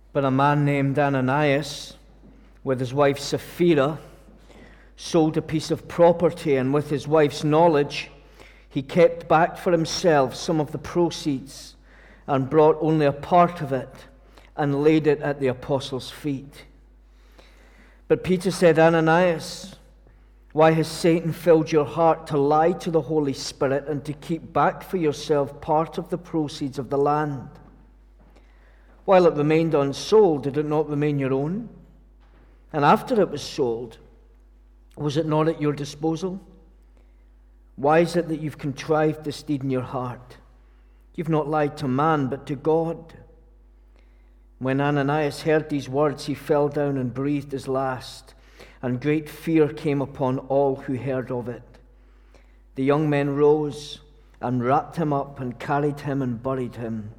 But a man named Ananias, with his wife Sapphira, sold a piece of property, and with his wife's knowledge, he kept back for himself some of the proceeds and brought only a part of it and laid it at the apostles' feet. But Peter said, Ananias, why has Satan filled your heart to lie to the Holy Spirit and to keep back for yourself part of the proceeds of the land? While it remained unsold, did it not remain your own? And after it was sold, was it not at your disposal? Why is it that you've contrived this deed in your heart? You've not lied to man, but to God. When Ananias heard these words, he fell down and breathed his last, and great fear came upon all who heard of it. The young men rose and wrapped him up and carried him and buried him.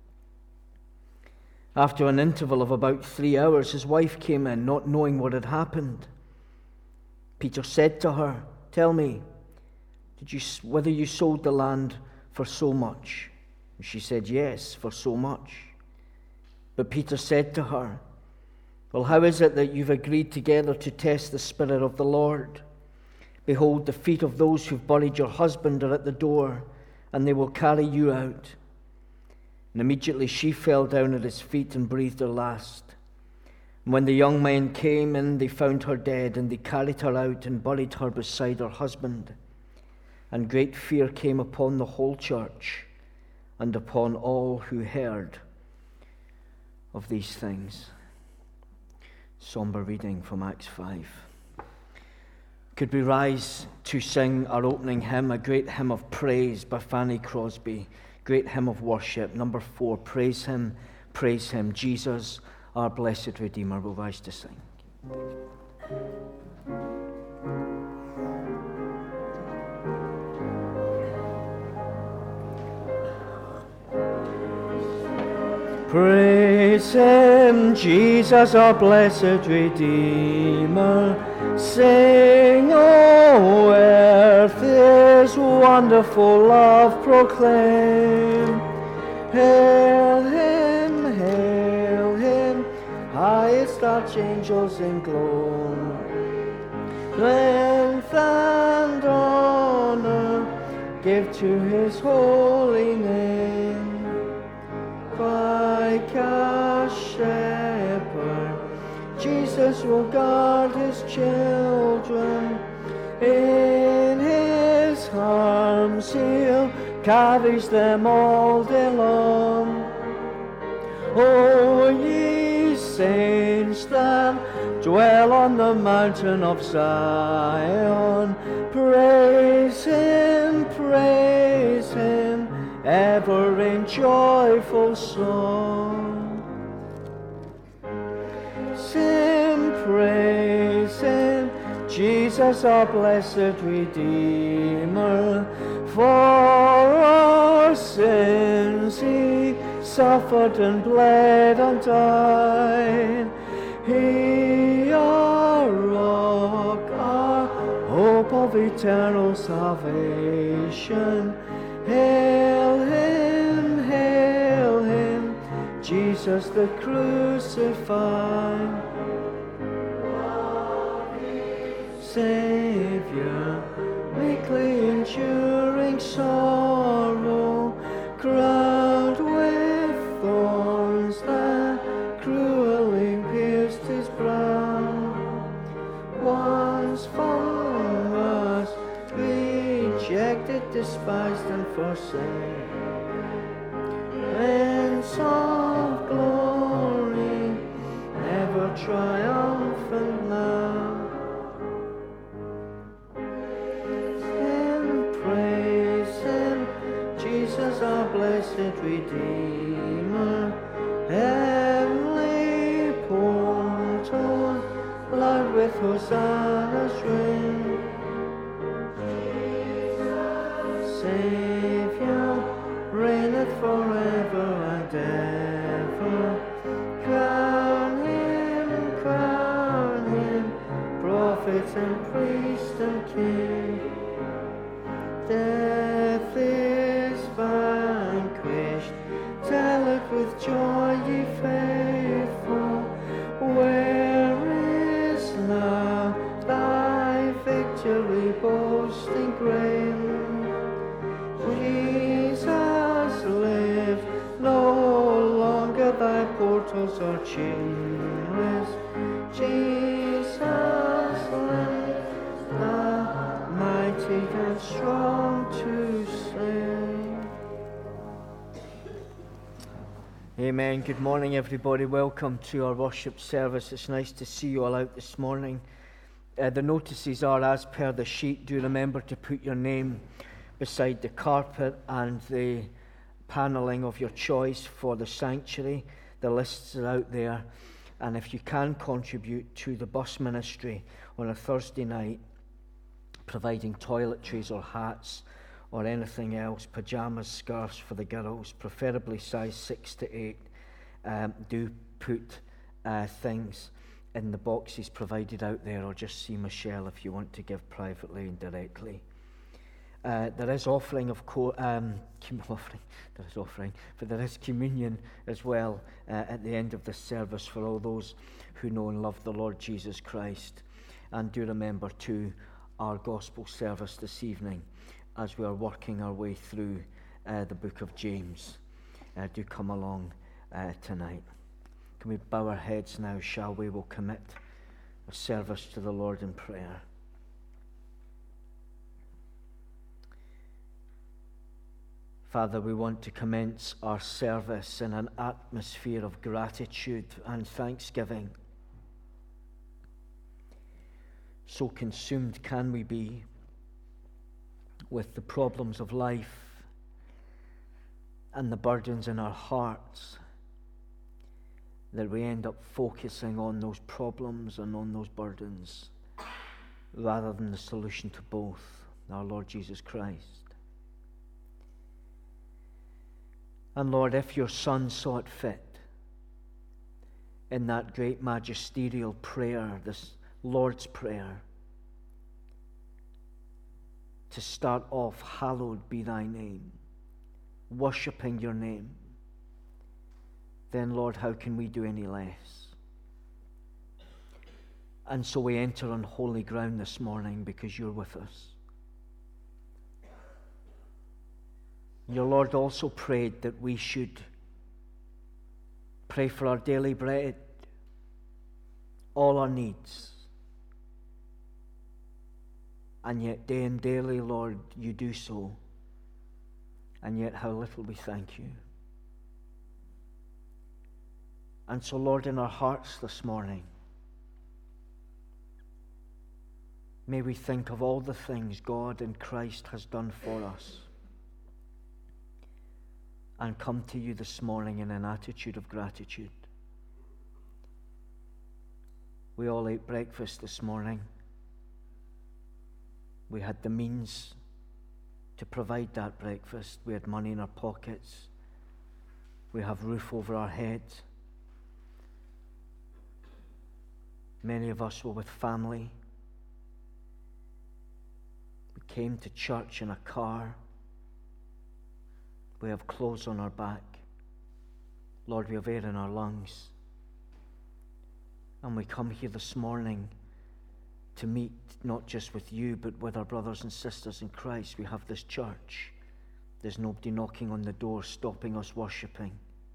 After an interval of about 3 hours, his wife came in, not knowing what had happened. Peter said to her, tell me, whether you sold the land for so much? And she said, yes, for so much. But Peter said to her, well, how is it that you've agreed together to test the Spirit of the Lord? Behold, the feet of those who've buried your husband are at the door, and they will carry you out. And immediately she fell down at his feet and breathed her last. And when the young men came in, they found her dead, and they carried her out and buried her beside her husband. And great fear came upon the whole church and upon all who heard of these things. Somber reading from Acts 5. Could we rise to sing our opening hymn, a great hymn of praise by Fanny Crosby, great hymn of worship, number 4, praise him, Jesus, our blessed Redeemer. We'll rise to sing. Praise him, Jesus, our blessed Redeemer. Sing, O earth, his wonderful love proclaim. Hail him, highest archangels in glory. Strength and honor give to his holy name. Like a shepherd, Jesus will guard his children. In his arms he'll carries them all day long. O ye saints that dwell on the mountain of Zion, praise him, ever in joyful song. Sing, praise him, Jesus, our blessed Redeemer. For our sins he suffered and bled and died. He, our rock, our hope of eternal salvation. Hail him, Jesus the crucified. Savior, meekly enduring sorrow, crowned with thorns that cruelly pierced his brow. Once from us, rejected, despised, and forsaken. Prince of glory, ever triumphant now. And praise him, Jesus, our blessed Redeemer. Heavenly portal, loud with Hosanna's ring. Savior, reigneth forever and ever. Crown him, prophet and priest and king. Death is vanquished, tell it with joy, ye faithful. thy portals are chainless. Jesus, life, thou mighty and strong to save. Amen. Good morning, everybody. Welcome to our worship service. It's nice to see you all out this morning. The notices are as per the sheet. Do remember to put your name beside the carpet and the panelling of your choice for the sanctuary. The lists are out there. And if you can contribute to the bus ministry on a Thursday night, providing toiletries or hats or anything else, pajamas, scarves for the girls, preferably size 6 to 8, do put things in the boxes provided out there, or just see Michelle if you want to give privately and directly. There is offering, of course, but there is communion as well at the end of the service for all those who know and love the Lord Jesus Christ. And do remember too our gospel service this evening as we are working our way through the book of James. Do come along tonight. Can we bow our heads now, shall we? We'll commit a service to the Lord in prayer. Father, we want to commence our service in an atmosphere of gratitude and thanksgiving. So consumed can we be with the problems of life and the burdens in our hearts that we end up focusing on those problems and on those burdens rather than the solution to both, our Lord Jesus Christ. And Lord, if your Son saw it fit in that great magisterial prayer, this Lord's Prayer, to start off, hallowed be thy name, worshipping your name, then Lord, how can we do any less? And so we enter on holy ground this morning because you're with us. Your Lord also prayed that we should pray for our daily bread, all our needs. And yet day and daily, Lord, you do so. And yet how little we thank you. And so, Lord, in our hearts this morning, may we think of all the things God in Christ has done for us and come to you this morning in an attitude of gratitude. We all ate breakfast this morning. We had the means to provide that breakfast. We had money in our pockets. We have roof over our heads. Many of us were with family. We came to church in a car. We have clothes on our back. Lord, we have air in our lungs. And we come here this morning to meet not just with you, but with our brothers and sisters in Christ. We have this church. There's nobody knocking on the door, stopping us worshiping.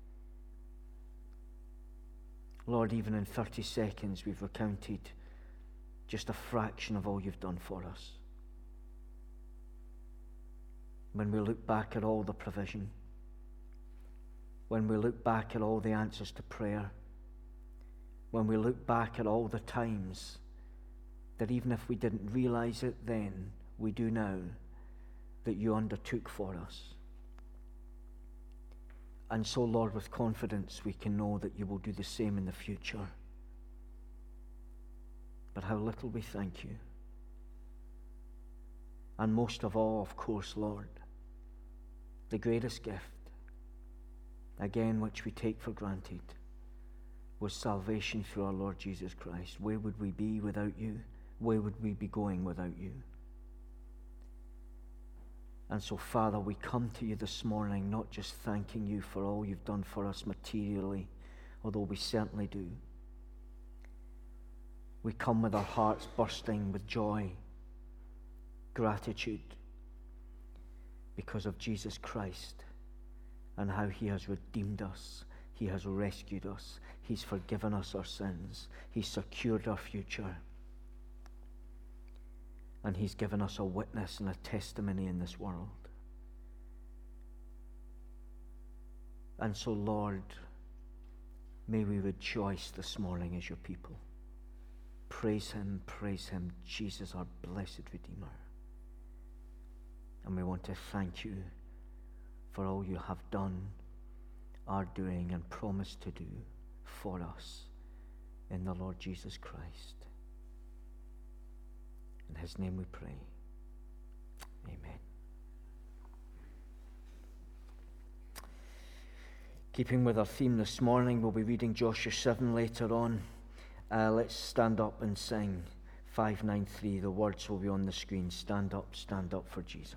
Lord, even in 30 seconds, we've recounted just a fraction of all you've done for us. When we look back at all the provision, when we look back at all the answers to prayer, when we look back at all the times that even if we didn't realize it then, we do now, that you undertook for us. And so, Lord, with confidence we can know that you will do the same in the future. But how little we thank you. And most of all, of course, Lord, the greatest gift, again, which we take for granted, was salvation through our Lord Jesus Christ. Where would we be without you? Where would we be going without you? And so, Father, we come to you this morning not just thanking you for all you've done for us materially, although we certainly do. We come with our hearts bursting with joy, gratitude, because of Jesus Christ and how he has redeemed us. He has rescued us. He's forgiven us our sins. He's secured our future. And He's given us a witness and a testimony in this world. And so, Lord, may we rejoice this morning as your people. Praise Him, Jesus, our blessed Redeemer. And we want to thank you for all you have done, are doing, and promise to do for us in the Lord Jesus Christ. In His name we pray. Amen. Keeping with our theme this morning, we'll be reading Joshua 7 later on. Let's stand up and sing 593. The words will be on the screen. Stand up for Jesus.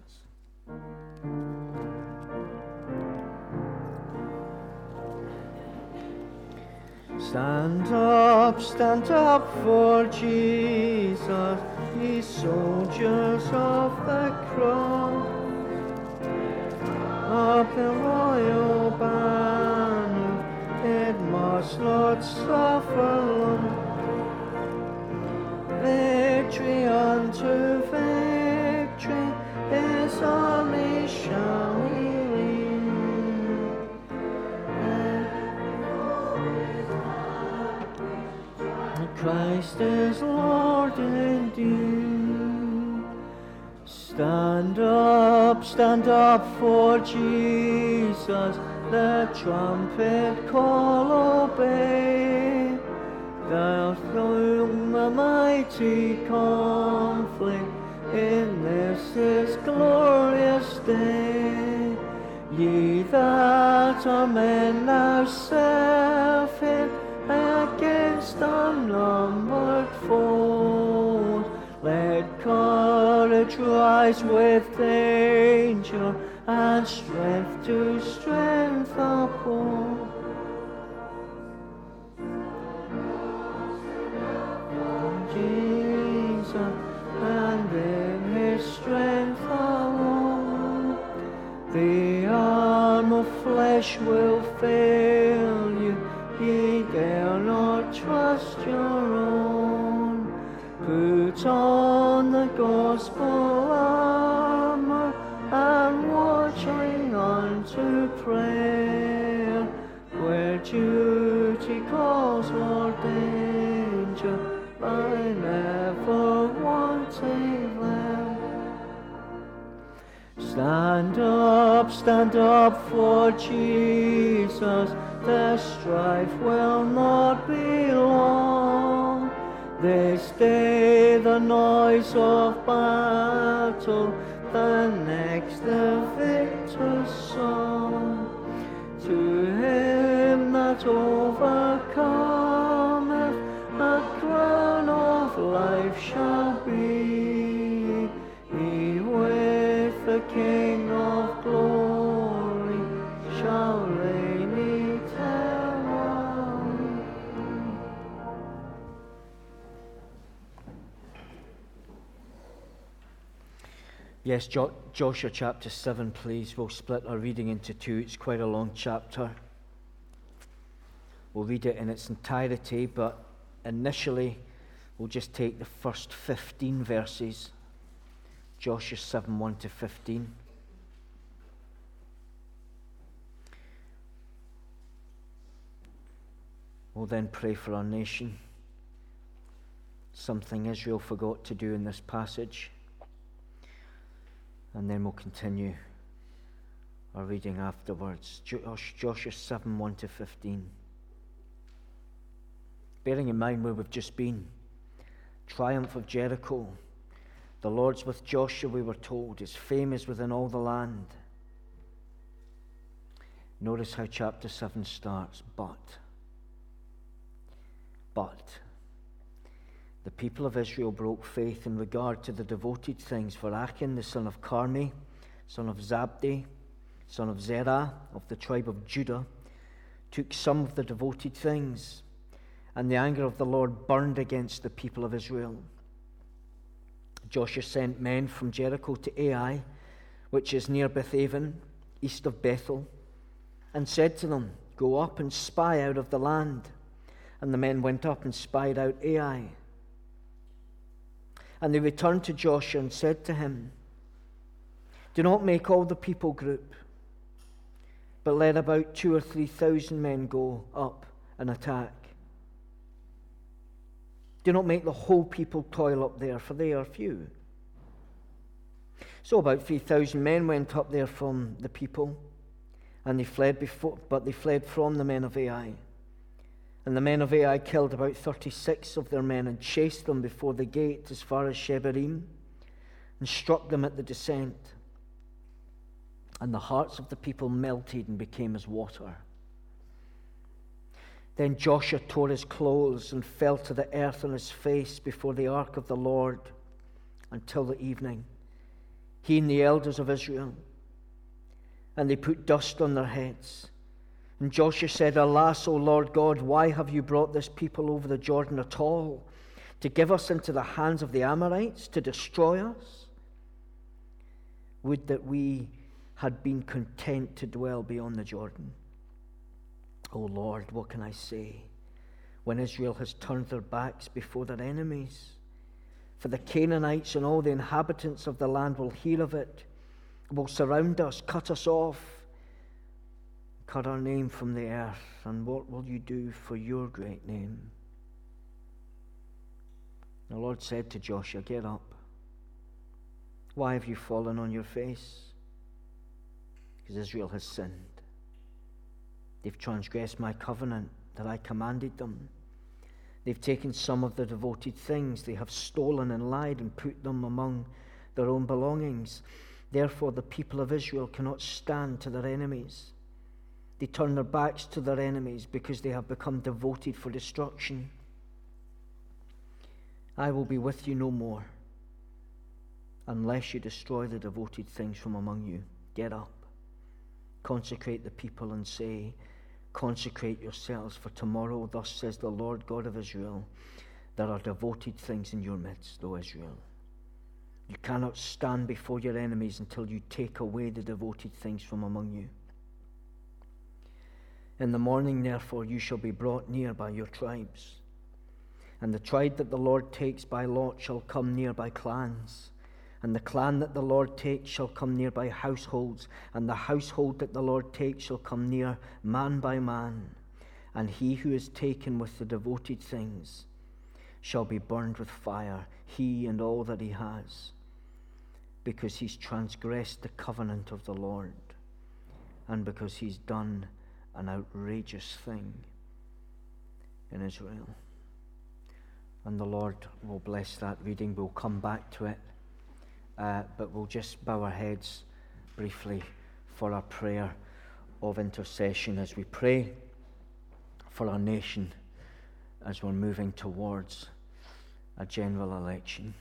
Stand up for Jesus, ye soldiers of the cross. Up the royal banner, it must not suffer long. Victory unto victory, His army shall we lead. Christ is Lord indeed. Stand up for Jesus, the trumpet call obey. Thou through the mighty conflict in this His glorious day. Ye that are men now self-hid against unnumbered foes, let courage rise with danger and strength to strength uphold. Jesus, and in His strength alone, the arm of flesh will fail you. Ye dare not trust your own. Put on the gospel armor and watching unto prayer, where duty calls or danger, by never wanting there. Stand up for Jesus, the strife will not be long. This day the noise of battle, the next the victor's song. To him that overcometh, a crown of life shall be. He with the King of glory shall reign eternally. Yes, Joshua chapter 7, please. We'll split our reading into two. It's quite a long chapter. We'll read it in its entirety, but initially we'll just take the first 15 verses. Joshua 7, 1 to 15. We'll then pray for our nation. Something Israel forgot to do in this passage. And then we'll continue our reading afterwards. Joshua 7, 1 to 15. Bearing in mind where we've just been, triumph of Jericho. The Lord's with Joshua, we were told. His fame is within all the land. Notice how chapter 7 starts. But the people of Israel broke faith in regard to the devoted things, for Achan, the son of Carmi, son of Zabdi, son of Zerah, of the tribe of Judah, took some of the devoted things, and the anger of the Lord burned against the people of Israel. Joshua sent men from Jericho to Ai, which is near Bethaven, east of Bethel, and said to them, "Go up and spy out of the land." And the men went up and spied out Ai. And they returned to Joshua and said to him, "Do not make all the people group, but let about 2,000 or 3,000 men go up and attack. Do not make the whole people toil up there, for they are few." So about 3,000 men went up there from the people, and they fled from the men of Ai. And the men of Ai killed about 36 of their men and chased them before the gate as far as Shebarim and struck them at the descent. And the hearts of the people melted and became as water. Then Joshua tore his clothes and fell to the earth on his face before the ark of the Lord until the evening, he and the elders of Israel. And they put dust on their heads. And Joshua said, "Alas, O Lord God, why have you brought this people over the Jordan at all? To give us into the hands of the Amorites, to destroy us? Would that we had been content to dwell beyond the Jordan. O Lord, what can I say when Israel has turned their backs before their enemies? For the Canaanites and all the inhabitants of the land will hear of it, will surround us, cut us off, cut our name from the earth. And what will you do for your great name?" The Lord said to Joshua, "Get up. Why have you fallen on your face? Because Israel has sinned. They've transgressed my covenant that I commanded them. They've taken some of the devoted things. They have stolen and lied and put them among their own belongings. Therefore the people of Israel cannot stand to their enemies. They turn their backs to their enemies because they have become devoted for destruction. I will be with you no more unless you destroy the devoted things from among you. Get up, consecrate the people and say, 'Consecrate yourselves, for tomorrow, thus says the Lord God of Israel, there are devoted things in your midst, O Israel. You cannot stand before your enemies until you take away the devoted things from among you. In the morning, therefore, you shall be brought near by your tribes. And the tribe that the Lord takes by lot shall come near by clans. And the clan that the Lord takes shall come near by households. And the household that the Lord takes shall come near man by man. And he who is taken with the devoted things shall be burned with fire, he and all that he has, because he's transgressed the covenant of the Lord, and because he's done an outrageous thing in Israel.'" And the Lord will bless that reading. We'll come back to it, but we'll just bow our heads briefly for our prayer of intercession as we pray for our nation as we're moving towards a general election.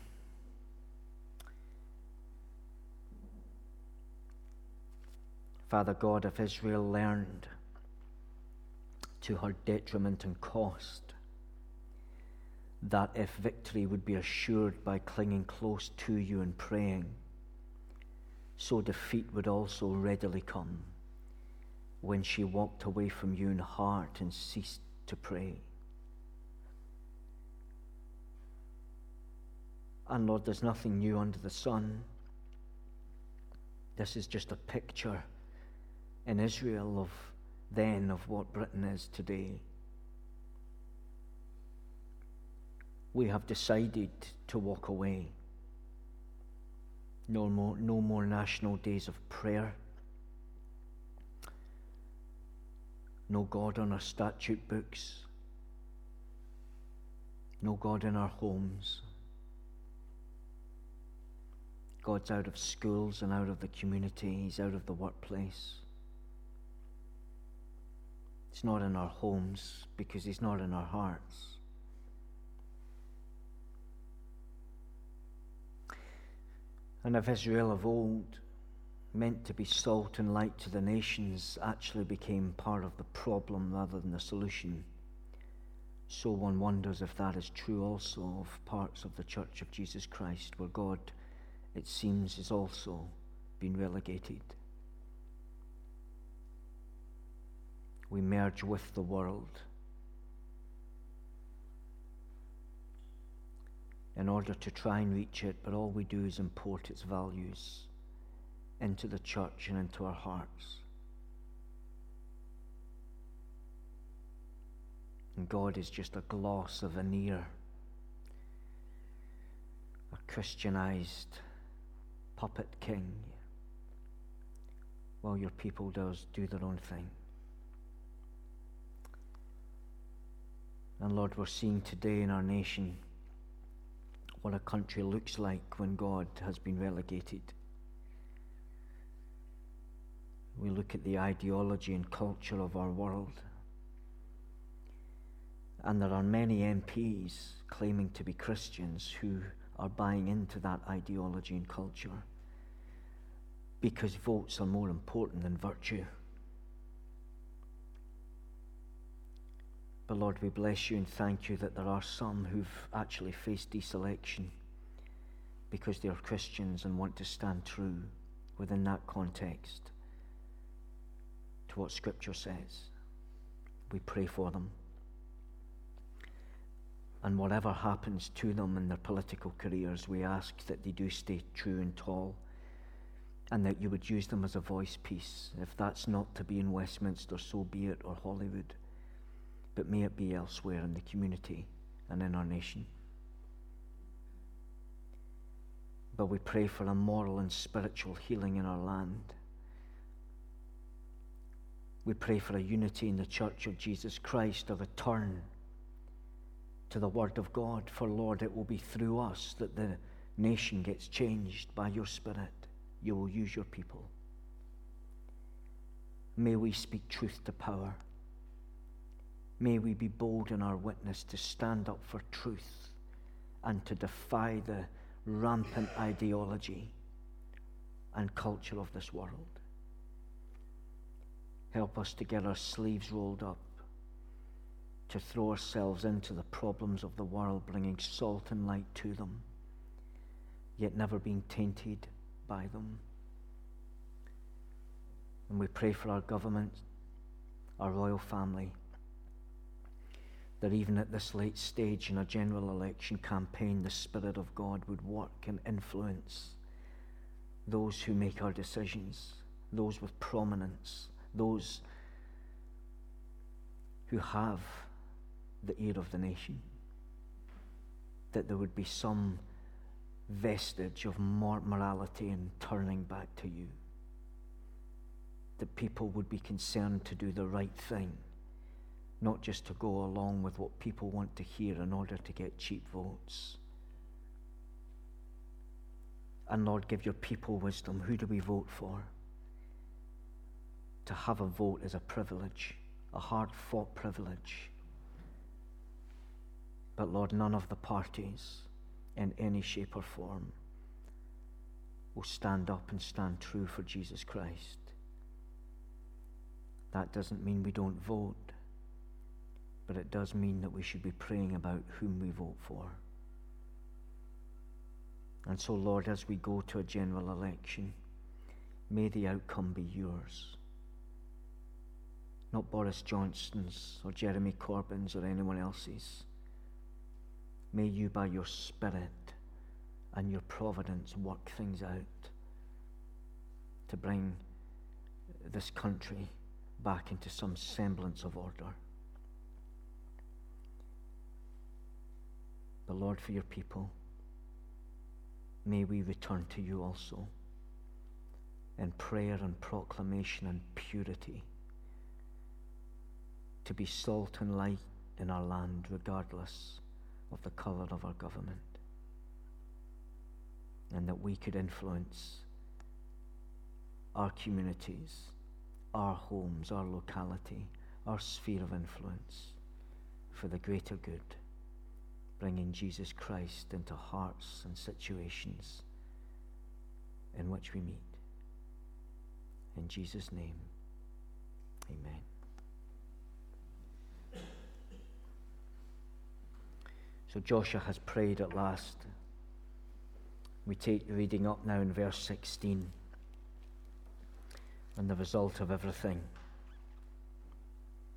Father God, if Israel learned to her detriment and cost that if victory would be assured by clinging close to you and praying, so defeat would also readily come when she walked away from you in heart and ceased to pray. And Lord, there's nothing new under the sun. This is just a picture in Israel of then of what Britain is today. We have decided to walk away. No more national days of prayer. No God on our statute books. No God in our homes. God's out of schools and out of the community. He's out of the workplace. He's not in our homes because he's not in our hearts. And if Israel of old, meant to be salt and light to the nations, actually became part of the problem rather than the solution, so one wonders if that is true also of parts of the Church of Jesus Christ, where God, it seems, has also been relegated. we merge with the world in order to try and reach it, but all we do is import its values into the church and into our hearts. And God is just a gloss, a veneer, a Christianized puppet king, while your people do their own thing. And Lord, we're seeing today in our nation what a country looks like when God has been relegated. We look at the ideology and culture of our world, and there are many MPs claiming to be Christians who are buying into that ideology and culture because votes are more important than virtue. But Lord, we bless you and thank you that there are some who've actually faced deselection because they are Christians and want to stand true within that context to what Scripture says. We pray for them. And whatever happens to them in their political careers, we ask that they do stay true and tall, and that you would use them as a voice piece. If that's not to be in Westminster, so be it, or Hollywood. But may it be elsewhere in the community and in our nation. But we pray for a moral and spiritual healing in our land. We pray for a unity in the Church of Jesus Christ, a return to the Word of God. For Lord, it will be through us that the nation gets changed by your Spirit. You will use your people. May we speak truth to power. May we be bold in our witness to stand up for truth and to defy the rampant ideology and culture of this world. Help us to get our sleeves rolled up, to throw ourselves into the problems of the world, bringing salt and light to them, yet never being tainted by them. And we pray for our government, our royal family, that even at this late stage in a general election campaign, the Spirit of God would work and influence those who make our decisions, those with prominence, those who have the ear of the nation, that there would be some vestige of morality and turning back to you, that people would be concerned to do the right thing, not just to go along with what people want to hear in order to get cheap votes. And Lord, give your people wisdom. Who do we vote for? To have a vote is a privilege, a hard-fought privilege. But Lord, none of the parties in any shape or form will stand up and stand true for Jesus Christ. That doesn't mean we don't vote, but it does mean that we should be praying about whom we vote for. And so, Lord, as we go to a general election, may the outcome be yours. Not Boris Johnson's or Jeremy Corbyn's or anyone else's. May you, by your Spirit and your providence, work things out to bring this country back into some semblance of order. But Lord, for your people, may we return to you also in prayer and proclamation and purity, to be salt and light in our land regardless of the colour of our government, and that we could influence our communities, our homes, our locality, our sphere of influence for the greater good, bringing Jesus Christ into hearts and situations in which we meet. In Jesus' name, amen. So Joshua has prayed at last. We take the reading up now in verse 16. And the result of everything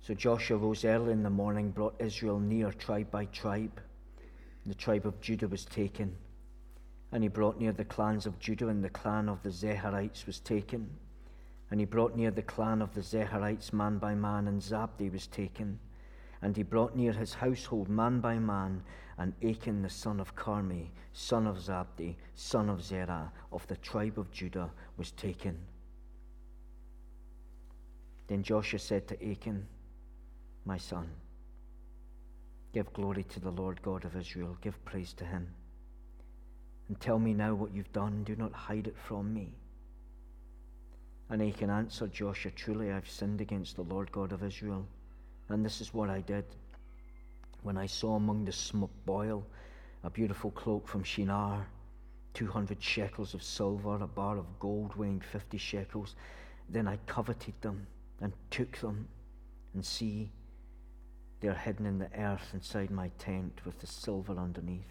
So Joshua rose early in the morning, brought Israel near tribe by tribe. The tribe of Judah was taken. And he brought near the clans of Judah, and the clan of the Zeharites was taken. And he brought near the clan of the Zeharites man by man, and Zabdi was taken. And he brought near his household man by man, and Achan the son of Carmi, son of Zabdi, son of Zerah, of the tribe of Judah, was taken. Then Joshua said to Achan, my son, give glory to the Lord God of Israel, give praise to him. And tell me now what you've done, do not hide it from me. And Achan answered Joshua, truly I've sinned against the Lord God of Israel, and this is what I did. When I saw among the spoil a beautiful cloak from Shinar, 200 shekels of silver, a bar of gold weighing 50 shekels, then I coveted them and took them, and see, they are hidden in the earth inside my tent with the silver underneath.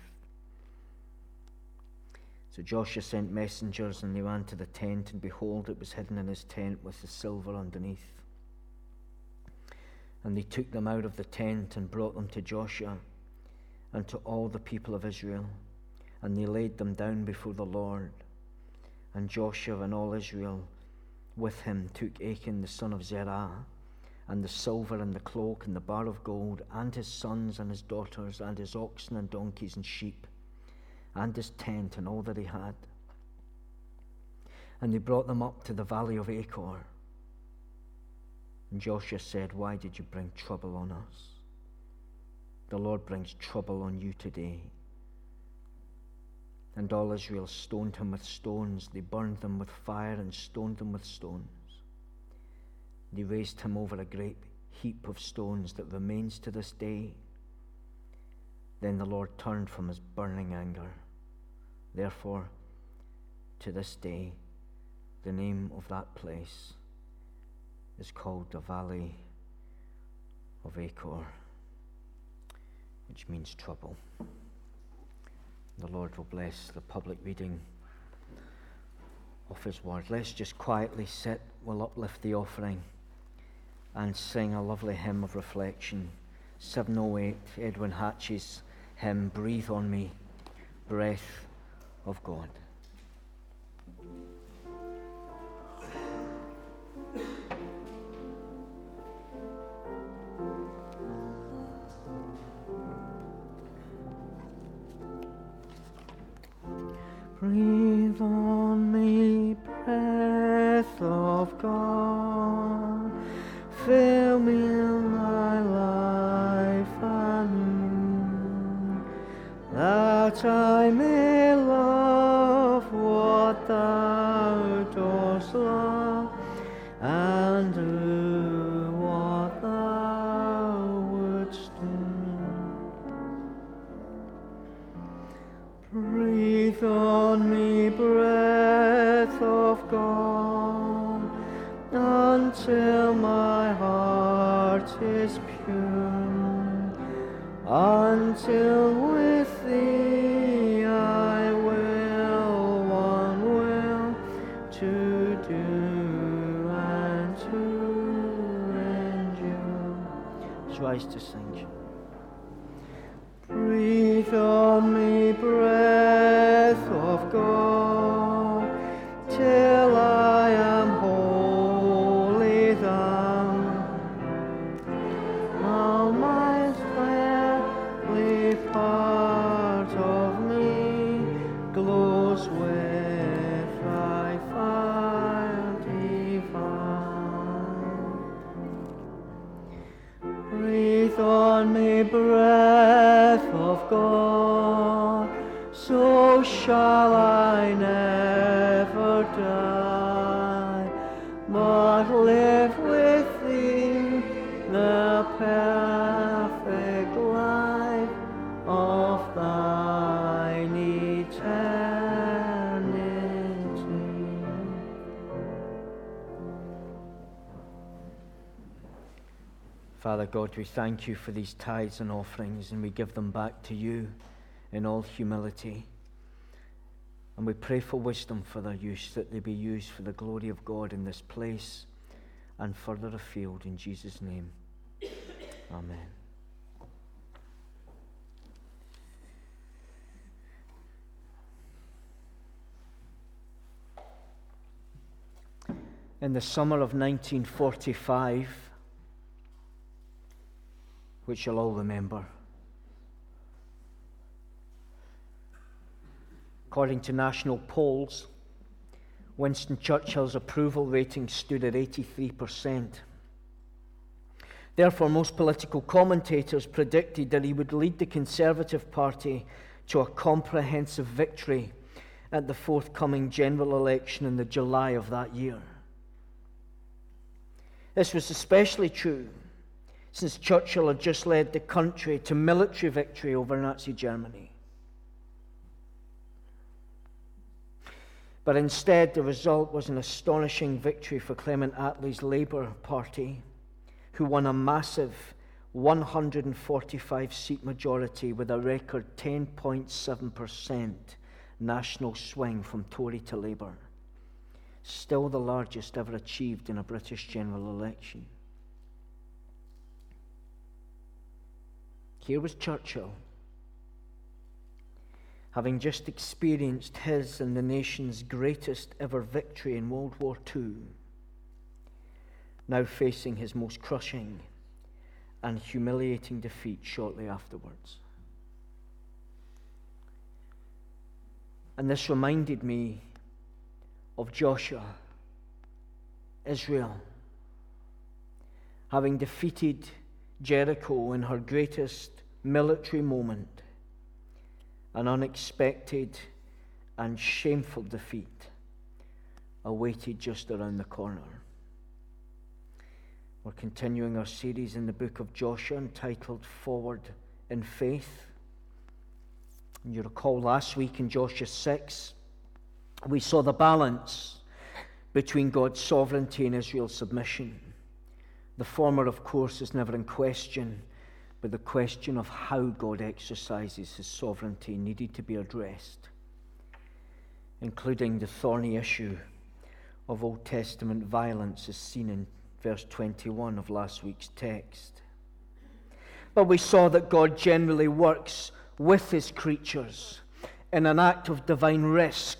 So Joshua sent messengers, and they ran to the tent, and behold, it was hidden in his tent with the silver underneath. And they took them out of the tent and brought them to Joshua and to all the people of Israel, and they laid them down before the Lord. And Joshua and all Israel with him took Achan the son of Zerah, and the silver and the cloak and the bar of gold, and his sons and his daughters, and his oxen and donkeys and sheep, and his tent and all that he had. And they brought them up to the valley of Achor. And Joshua said, why did you bring trouble on us? The Lord brings trouble on you today. And all Israel stoned him with stones. They burned them with fire and stoned them with stones. They raised him over a great heap of stones that remains to this day. Then the Lord turned from his burning anger. Therefore, to this day, the name of that place is called the Valley of Achor, which means trouble. The Lord will bless the public reading of his word. Let's just quietly sit. We'll uplift the offering and sing a lovely hymn of reflection. 708, Edwin Hatch's hymn, Breathe on Me, Breath of God. Breathe on me, breath of God, fill me in thy life anew, that I may love what thou dost love, and do what thou wouldst do. Breathe on me, breath of God, until my heart is pure, until with thee I will one will to do and to endure. Let's rise to sing. Breathe on me, breath of God, till I am wholly thou. All my every part of me glows with thy fire divine. Breathe on me, breath of God, so shall I never die, but live with thee the perfect life of thine eternity. Father God, we thank you for these tithes and offerings, and we give them back to you in all humility. And we pray for wisdom for their use, that they be used for the glory of God in this place and further afield, in Jesus' name. Amen. In the summer of 1945, which you'll all remember, according to national polls, Winston Churchill's approval rating stood at 83%. Therefore, most political commentators predicted that he would lead the Conservative Party to a comprehensive victory at the forthcoming general election in the July of that year. This was especially true since Churchill had just led the country to military victory over Nazi Germany. But instead, the result was an astonishing victory for Clement Attlee's Labour Party, who won a massive 145-seat majority with a record 10.7% national swing from Tory to Labour, still the largest ever achieved in a British general election. Here was Churchill, having just experienced his and the nation's greatest ever victory in World War II, now facing his most crushing and humiliating defeat shortly afterwards. And this reminded me of Joshua, Israel, having defeated Jericho in her greatest military moment, an unexpected and shameful defeat awaited just around the corner. We're continuing our series in the book of Joshua entitled Forward in Faith. And you recall last week in Joshua 6, we saw the balance between God's sovereignty and Israel's submission. The former, of course, is never in question, but the question of how God exercises his sovereignty needed to be addressed, including the thorny issue of Old Testament violence as seen in verse 21 of last week's text. But we saw that God generally works with his creatures in an act of divine risk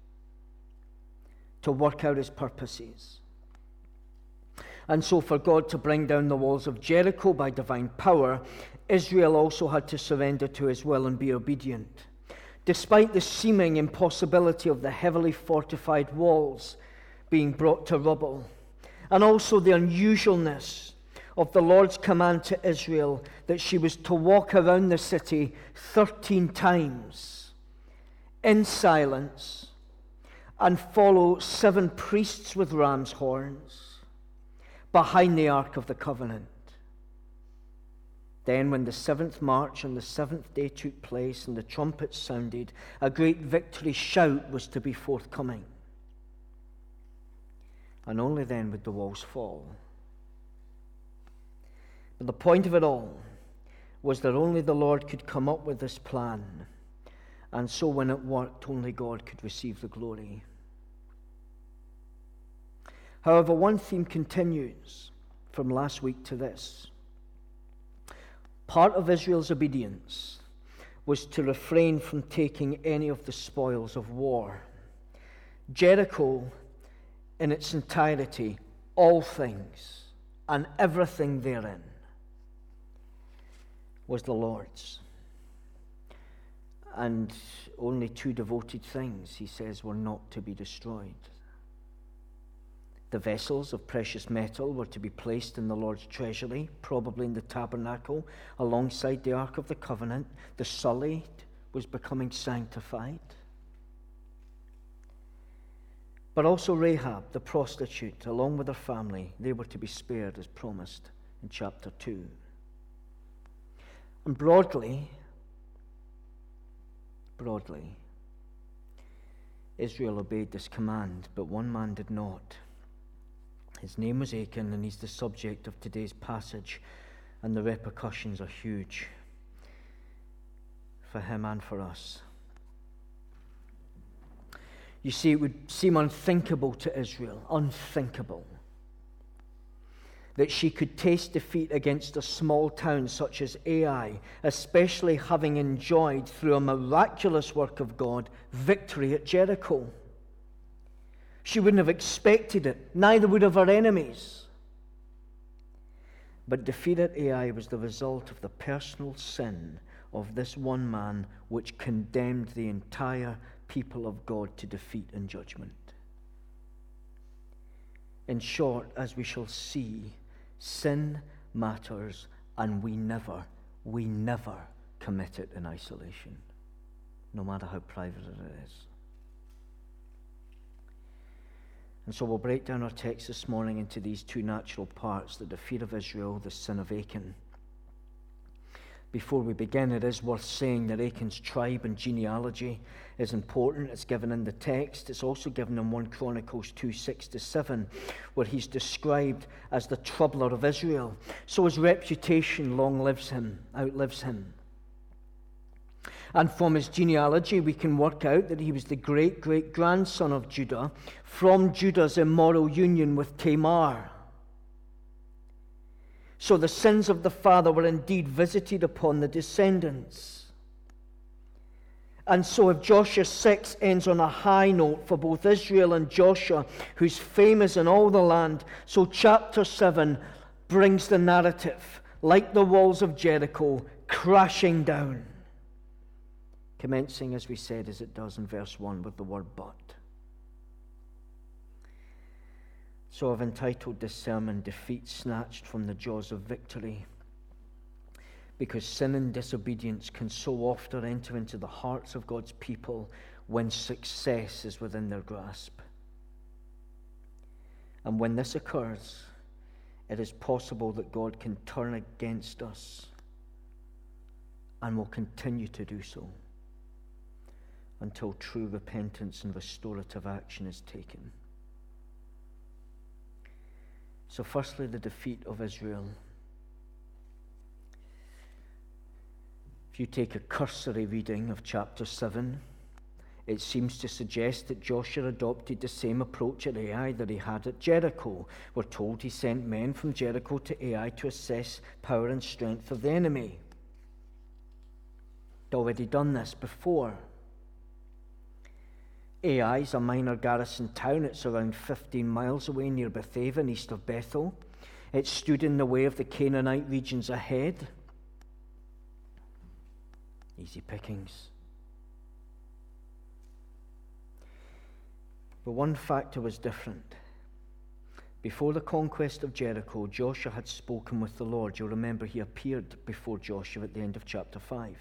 to work out his purposes. And so for God to bring down the walls of Jericho by divine power, Israel also had to surrender to his will and be obedient. Despite the seeming impossibility of the heavily fortified walls being brought to rubble, and also the unusualness of the Lord's command to Israel that she was to walk around the city 13 times in silence and follow 7 priests with ram's horns behind the Ark of the Covenant. Then when the 7th march on the 7th day took place and the trumpets sounded, a great victory shout was to be forthcoming. And only then would the walls fall. But the point of it all was that only the Lord could come up with this plan. And so when it worked, only God could receive the glory. However, one theme continues from last week to this. Part of Israel's obedience was to refrain from taking any of the spoils of war. Jericho, in its entirety, all things and everything therein, was the Lord's. And only 2 devoted things, he says, were not to be destroyed. The vessels of precious metal were to be placed in the Lord's treasury, probably in the tabernacle, alongside the Ark of the Covenant. The sullied was becoming sanctified. But also Rahab, the prostitute, along with her family, they were to be spared as promised in chapter 2. And broadly, Israel obeyed this command, but one man did not. His name was Achan, and he's the subject of today's passage, and the repercussions are huge for him and for us. You see, it would seem unthinkable to Israel, unthinkable, that she could taste defeat against a small town such as Ai, especially having enjoyed, through a miraculous work of God, victory at Jericho. She wouldn't have expected it, neither would have her enemies. But defeat at Ai was the result of the personal sin of this one man, which condemned the entire people of God to defeat and judgment. In short, as we shall see, sin matters, and we never commit it in isolation, no matter how private it is. And so we'll break down our text this morning into these two natural parts: the defeat of Israel, the sin of Achan. Before we begin, it is worth saying that Achan's tribe and genealogy is important. It's given in the text. It's also given in 1 Chronicles 2:6-7, where he's described as the troubler of Israel. So his reputation outlives him. And from his genealogy, we can work out that he was the great-great-grandson of Judah from Judah's immoral union with Tamar. So the sins of the father were indeed visited upon the descendants. And so if Joshua 6 ends on a high note for both Israel and Joshua, whose fame is in all the land, so chapter 7 brings the narrative, like the walls of Jericho, crashing down. Commencing, as we said, as it does in verse 1, with the word but. So I've entitled this sermon, Defeat Snatched from the Jaws of Victory, because sin and disobedience can so often enter into the hearts of God's people when success is within their grasp. And when this occurs, it is possible that God can turn against us and will continue to do so until true repentance and restorative action is taken. So firstly, the defeat of Israel. If you take a cursory reading of chapter 7, it seems to suggest that Joshua adopted the same approach at Ai that he had at Jericho. We're told he sent men from Jericho to Ai to assess power and strength of the enemy. He'd already done this before. Ai is a minor garrison town. It's around 15 miles away near Bethaven, east of Bethel. It stood in the way of the Canaanite regions ahead. Easy pickings. But one factor was different. Before the conquest of Jericho, Joshua had spoken with the Lord. You'll remember he appeared before Joshua at the end of chapter 5.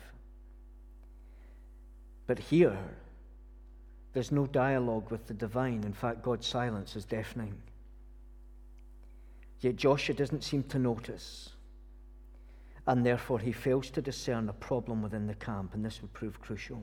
But here, there's no dialogue with the divine. In fact, God's silence is deafening. Yet Joshua doesn't seem to notice, and therefore he fails to discern a problem within the camp, and this would prove crucial.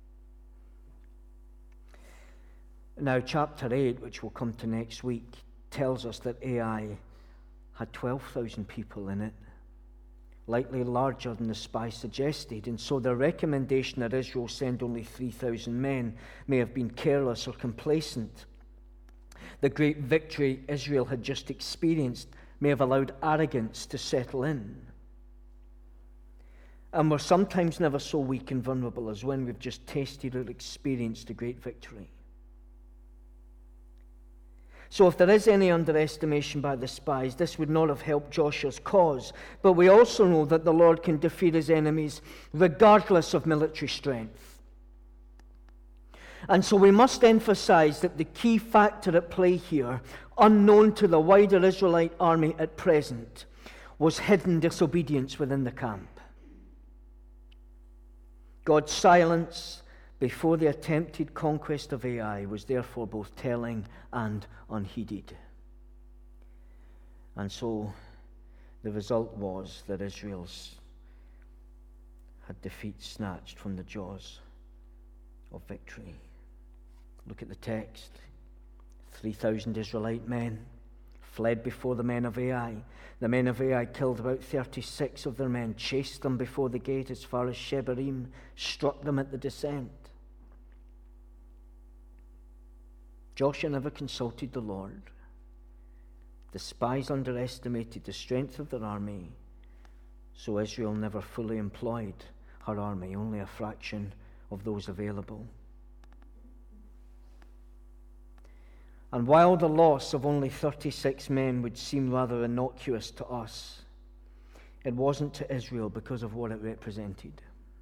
Now, chapter 8, which we'll come to next week, tells us that Ai had 12,000 people in it, likely larger than the spy suggested, and so their recommendation that Israel send only 3,000 men may have been careless or complacent. The great victory Israel had just experienced may have allowed arrogance to settle in. And we're sometimes never so weak and vulnerable as when we've just tasted or experienced a great victory. So if there is any underestimation by the spies, this would not have helped Joshua's cause. But we also know that the Lord can defeat his enemies regardless of military strength. And so we must emphasize that the key factor at play here, unknown to the wider Israelite army at present, was hidden disobedience within the camp. God's silence before the attempted conquest of Ai was therefore both telling and unheeded. And so the result was that Israel's had defeat snatched from the jaws of victory. Look at the text. 3,000 Israelite men fled before the men of Ai. The men of Ai killed about 36 of their men, chased them before the gate as far as Shebarim, struck them at the descent. Joshua never consulted the Lord. The spies underestimated the strength of their army, so Israel never fully employed her army, only a fraction of those available. And while the loss of only 36 men would seem rather innocuous to us, it wasn't to Israel because of what it represented.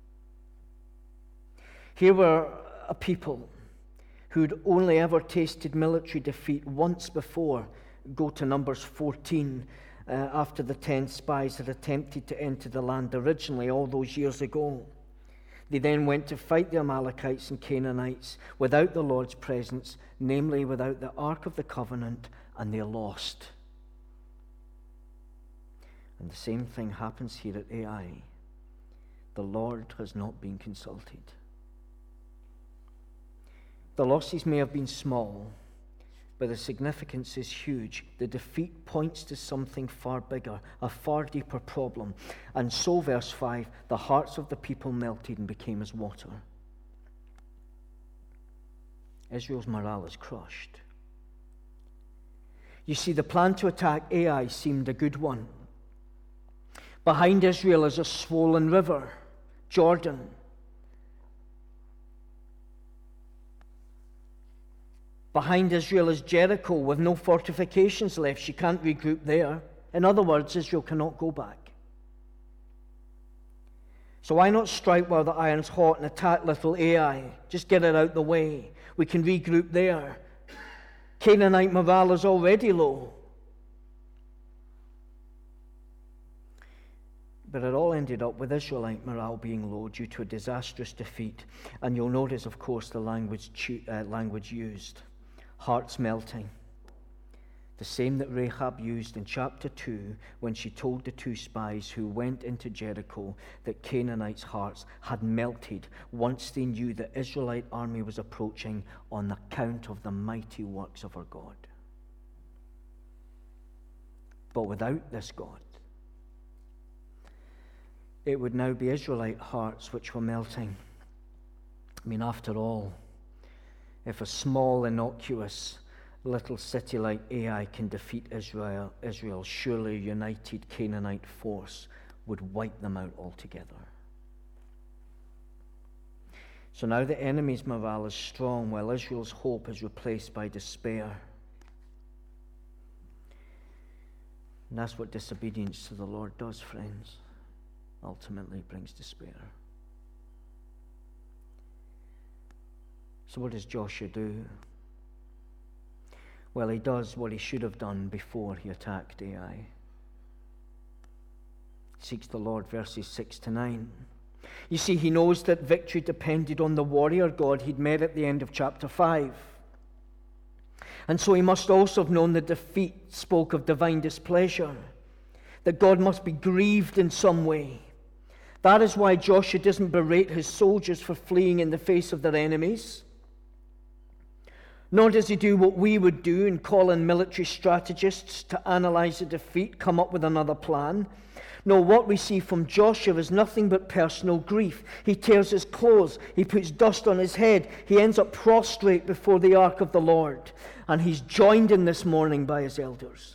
Here were a people who'd only ever tasted military defeat once before. Go to Numbers 14, after the 10 spies had attempted to enter the land originally all those years ago. They then went to fight the Amalekites and Canaanites without the Lord's presence, namely without the Ark of the Covenant, and they lost. And the same thing happens here at Ai. The Lord has not been consulted. The losses may have been small, but the significance is huge. The defeat points to something far bigger, a far deeper problem. And so, verse 5, the hearts of the people melted and became as water. Israel's morale is crushed. You see, the plan to attack Ai seemed a good one. Behind Israel is a swollen river, Jordan. Behind Israel is Jericho with no fortifications left. She can't regroup there. In other words, Israel cannot go back. So why not strike while the iron's hot and attack little Ai? Just get it out the way. We can regroup there. Canaanite morale is already low. But it all ended up with Israelite morale being low due to a disastrous defeat. And you'll notice, of course, the language used. Hearts melting. The same that Rahab used in chapter 2 when she told the 2 spies who went into Jericho that Canaanites' hearts had melted once they knew the Israelite army was approaching on account of the mighty works of our God. But without this God, it would now be Israelite hearts which were melting. I mean, after all, if a small, innocuous little city like Ai can defeat Israel, surely a united Canaanite force would wipe them out altogether. So now the enemy's morale is strong, while Israel's hope is replaced by despair. And that's what disobedience to the Lord does, friends. Ultimately, it brings despair. So what does Joshua do? Well, he does what he should have done before he attacked Ai. He seeks the Lord, verses 6 to 9. You see, he knows that victory depended on the warrior God he'd met at the end of chapter 5. And so he must also have known the defeat spoke of divine displeasure, that God must be grieved in some way. That is why Joshua doesn't berate his soldiers for fleeing in the face of their enemies. Nor does he do what we would do and call in military strategists to analyze the defeat, come up with another plan. No, what we see from Joshua is nothing but personal grief. He tears his clothes, he puts dust on his head, he ends up prostrate before the ark of the Lord, and he's joined in this mourning by his elders.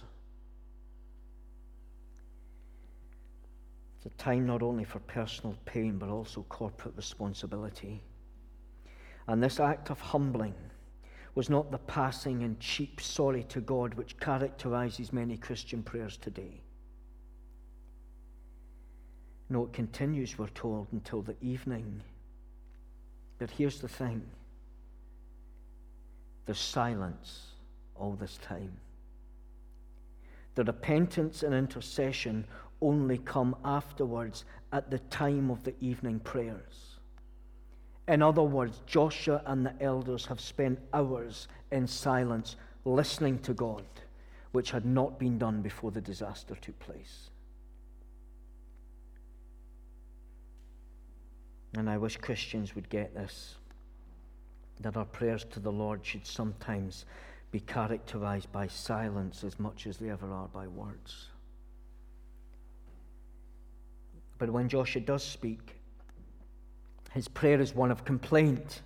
It's a time not only for personal pain, but also corporate responsibility. And this act of humbling was not the passing and cheap sorry to God which characterizes many Christian prayers today. No, it continues, we're told, until the evening. But here's the thing. There's silence all this time. The repentance and intercession only come afterwards at the time of the evening prayers. In other words, Joshua and the elders have spent hours in silence listening to God, which had not been done before the disaster took place. And I wish Christians would get this, that our prayers to the Lord should sometimes be characterized by silence as much as they ever are by words. But when Joshua does speak, his prayer is one of complaint.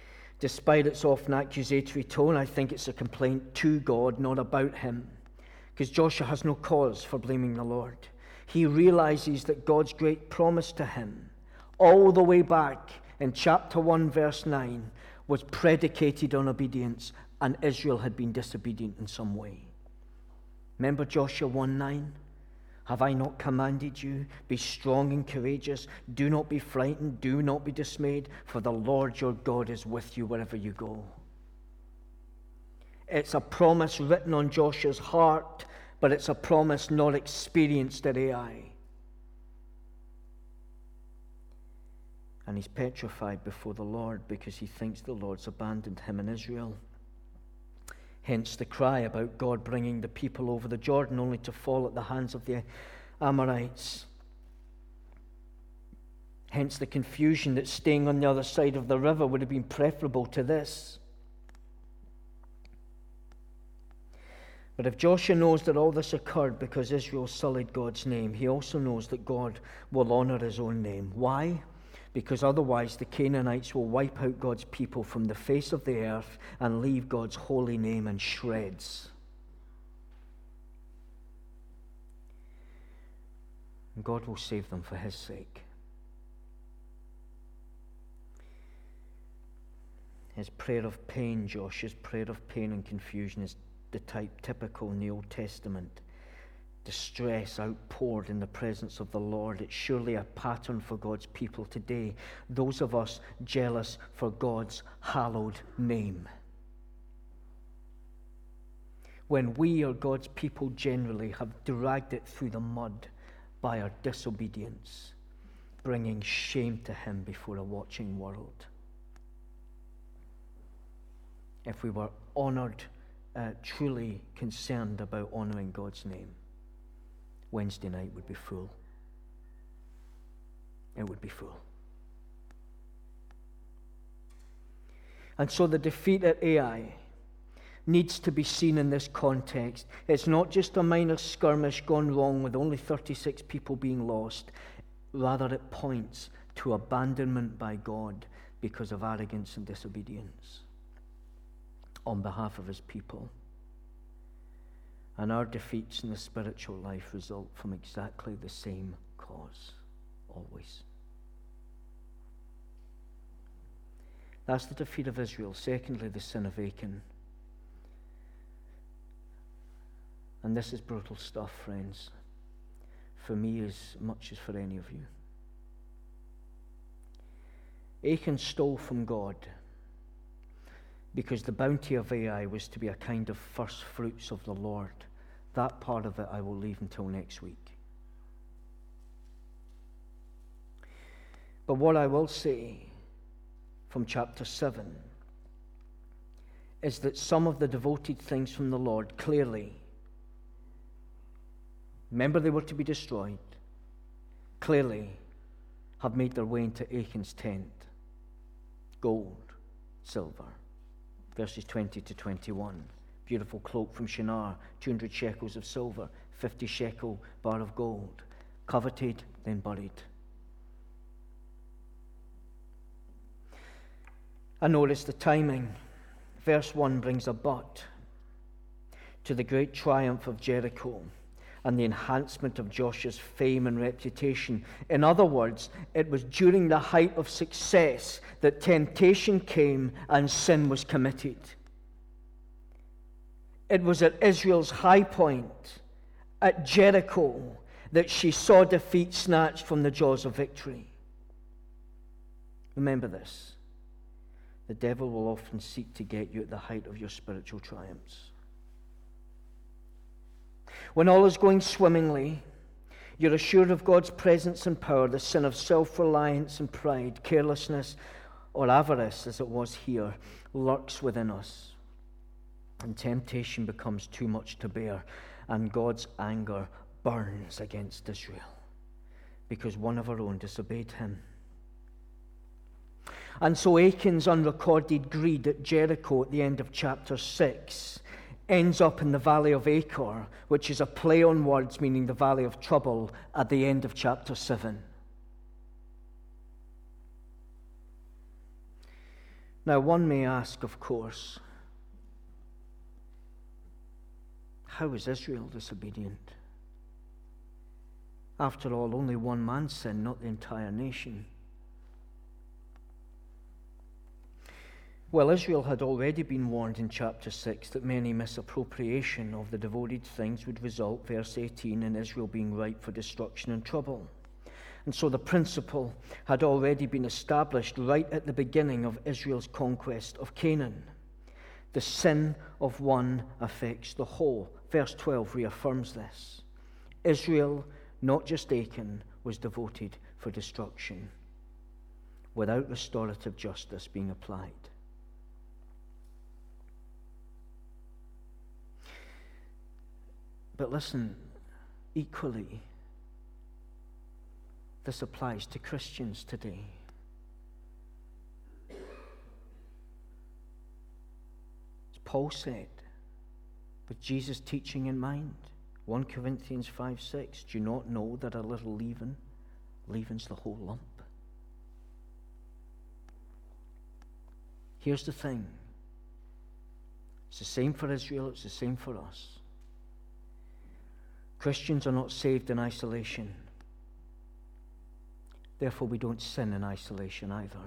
Despite its often accusatory tone, I think it's a complaint to God, not about him. Because Joshua has no cause for blaming the Lord. He realizes that God's great promise to him, all the way back in chapter 1, verse 9, was predicated on obedience, and Israel had been disobedient in some way. Remember Joshua 1:9? Have I not commanded you? Be strong and courageous. Do not be frightened. Do not be dismayed, for the Lord your God is with you wherever you go. It's a promise written on Joshua's heart, but it's a promise not experienced at Ai. And he's petrified before the Lord because he thinks the Lord's abandoned him and Israel. Hence the cry about God bringing the people over the Jordan only to fall at the hands of the Amorites. Hence the confusion that staying on the other side of the river would have been preferable to this. But if Joshua knows that all this occurred because Israel sullied God's name, he also knows that God will honor his own name. Why? Because otherwise the Canaanites will wipe out God's people from the face of the earth and leave God's holy name in shreds. And God will save them for his sake. His prayer of pain, Joshua's prayer of pain and confusion, is the typical in the Old Testament. Distress outpoured in the presence of the Lord. It's surely a pattern for God's people today. Those of us jealous for God's hallowed name. When we or God's people generally have dragged it through the mud by our disobedience, bringing shame to him before a watching world. If we were honored, truly concerned about honoring God's name, Wednesday night would be full. It would be full. And so the defeat at Ai needs to be seen in this context. It's not just a minor skirmish gone wrong with only 36 people being lost. Rather, it points to abandonment by God because of arrogance and disobedience on behalf of his people. And our defeats in the spiritual life result from exactly the same cause, always. That's the defeat of Israel. Secondly, the sin of Achan. And this is brutal stuff, friends, for me as much as for any of you. Achan stole from God because the bounty of Ai was to be a kind of first fruits of the Lord. That part of it I will leave until next week. But what I will say from chapter 7 is that some of the devoted things from the Lord clearly, remember they were to be destroyed, clearly have made their way into Achan's tent. Gold, silver, verses 20 to 21. Beautiful cloak from Shinar, 200 shekels of silver, 50 shekel bar of gold. Coveted, then buried. I notice the timing. Verse 1 brings a but to the great triumph of Jericho and the enhancement of Joshua's fame and reputation. In other words, it was during the height of success that temptation came and sin was committed. It was at Israel's high point, at Jericho, that she saw defeat snatched from the jaws of victory. Remember this. The devil will often seek to get you at the height of your spiritual triumphs. When all is going swimmingly, you're assured of God's presence and power. The sin of self-reliance and pride, carelessness, or avarice, as it was here, lurks within us. And temptation becomes too much to bear, and God's anger burns against Israel because one of her own disobeyed him. And so Achan's unrecorded greed at Jericho at the end of chapter 6 ends up in the valley of Achor, which is a play on words meaning the valley of trouble, at the end of chapter 7. Now one may ask, of course, How is Israel disobedient? After all, only one man sinned, not the entire nation. Well, Israel had already been warned in chapter 6 that many misappropriation of the devoted things would result, verse 18, in Israel being ripe for destruction and trouble. And so the principle had already been established right at the beginning of Israel's conquest of Canaan. The sin of one affects the whole. Verse 12 reaffirms this. Israel, not just Achan, was devoted for destruction, without restorative justice being applied. But listen, equally, this applies to Christians today. As Paul said, with Jesus' teaching in mind, 1 Corinthians 5:6, do you not know that a little leaven leavens the whole lump? Here's the thing. It's the same for Israel, it's the same for us. Christians are not saved in isolation. Therefore, we don't sin in isolation either.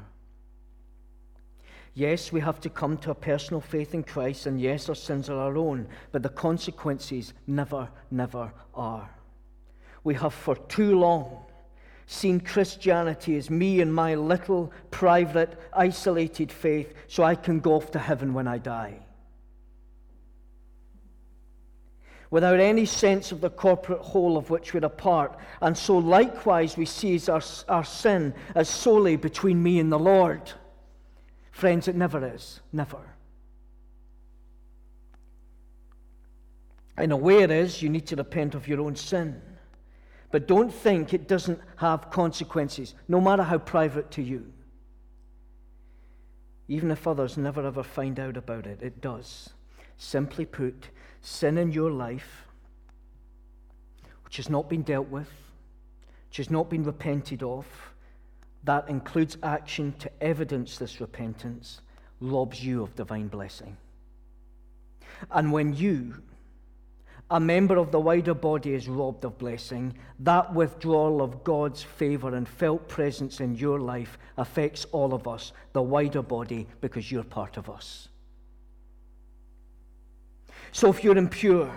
Yes, we have to come to a personal faith in Christ, and yes, our sins are our own, but the consequences never are. We have for too long seen Christianity as me and my little, private, isolated faith so I can go off to heaven when I die, without any sense of the corporate whole of which we're a part. And so likewise we see our sin as solely between me and the Lord. Friends, it never is. Never. In a way it is. You need to repent of your own sin. But don't think it doesn't have consequences, no matter how private to you. Even if others never ever find out about it, it does. Simply put, sin in your life, which has not been dealt with, which has not been repented of, that includes action to evidence this repentance, robs you of divine blessing. And when you, a member of the wider body, is robbed of blessing, that withdrawal of God's favor and felt presence in your life affects all of us, the wider body, because you're part of us. So if you're impure,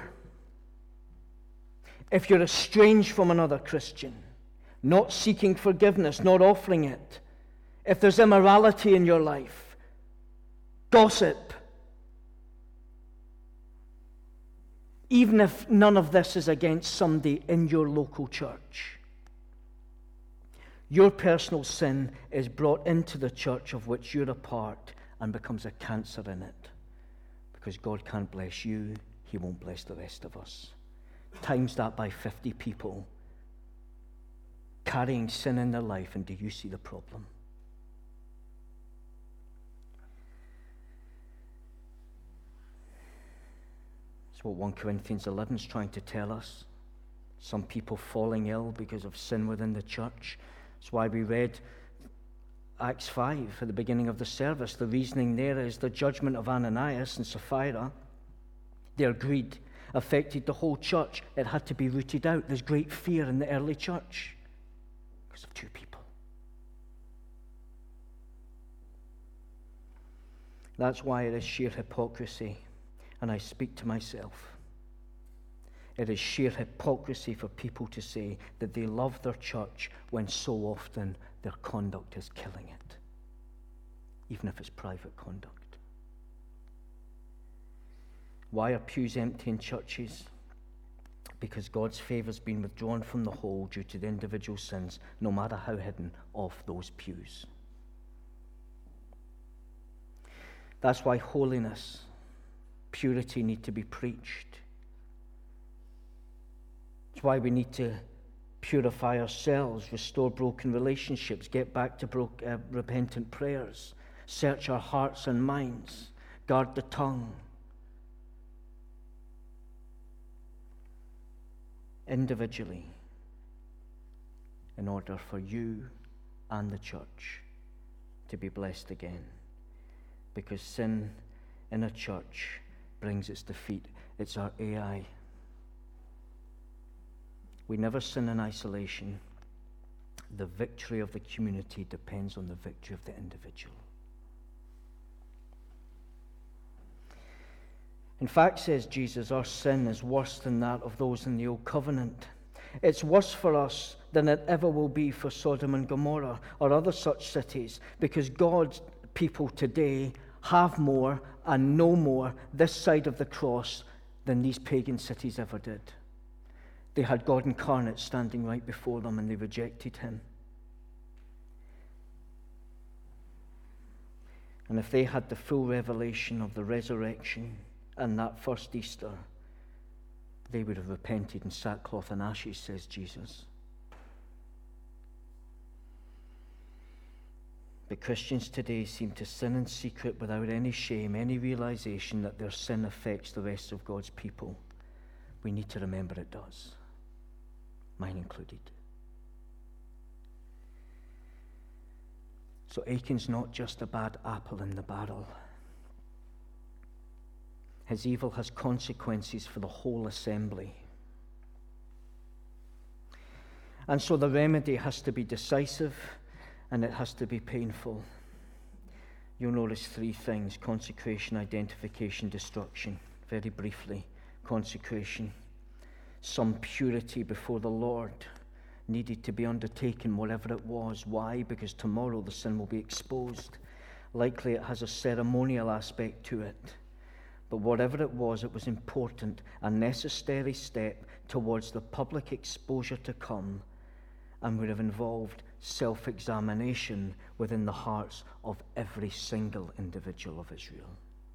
if you're estranged from another Christian, not seeking forgiveness, not offering it, if there's immorality in your life, gossip, even if none of this is against somebody in your local church, your personal sin is brought into the church of which you're a part and becomes a cancer in it. Because God can't bless you, He won't bless the rest of us. Times that by 50 people carrying sin in their life, and do you see the problem? That's what 1 Corinthians 11 is trying to tell us. Some people falling ill because of sin within the church. That's why we read Acts 5 at the beginning of the service. The reasoning there is the judgment of Ananias and Sapphira. Their greed affected the whole church. It had to be rooted out. There's great fear in the early church because of two people. That's why it is sheer hypocrisy, and I speak to myself. It is sheer hypocrisy for people to say that they love their church when so often their conduct is killing it, even if it's private conduct. Why are pews empty in churches? Because God's favor has been withdrawn from the whole due to the individual sins, no matter how hidden, of those pews. That's why holiness, purity need to be preached. It's why we need to purify ourselves, restore broken relationships, get back to repentant prayers, search our hearts and minds, guard the tongue. Individually, in order for you and the church to be blessed again. Because sin in a church brings its defeat. It's our Ai. We never sin in isolation. The victory of the community depends on the victory of the individual. In fact, says Jesus, our sin is worse than that of those in the Old Covenant. It's worse for us than it ever will be for Sodom and Gomorrah or other such cities, because God's people today have more and know more this side of the cross than these pagan cities ever did. They had God incarnate standing right before them, and they rejected him. And if they had the full revelation of the resurrection and that first Easter, they would have repented in sackcloth and ashes, says Jesus. But Christians today seem to sin in secret without any shame, any realization that their sin affects the rest of God's people. We need to remember it does, mine included. So Achan's not just a bad apple in the barrel. His evil has consequences for the whole assembly. And so the remedy has to be decisive, and it has to be painful. You'll notice three things: consecration, identification, destruction. Very briefly, consecration. Some purity before the Lord needed to be undertaken, whatever it was. Why? Because tomorrow the sin will be exposed. Likely it has a ceremonial aspect to it. But whatever it was important, a necessary step towards the public exposure to come, and would have involved self-examination within the hearts of every single individual of Israel.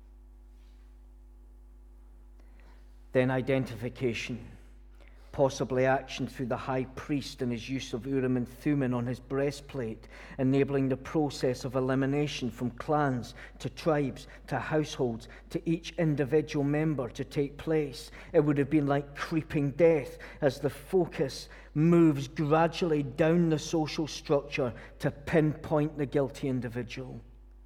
Then identification, possibly action through the high priest and his use of Urim and Thummim on his breastplate, enabling the process of elimination from clans to tribes to households to each individual member to take place. It would have been like creeping death as the focus moves gradually down the social structure to pinpoint the guilty individual.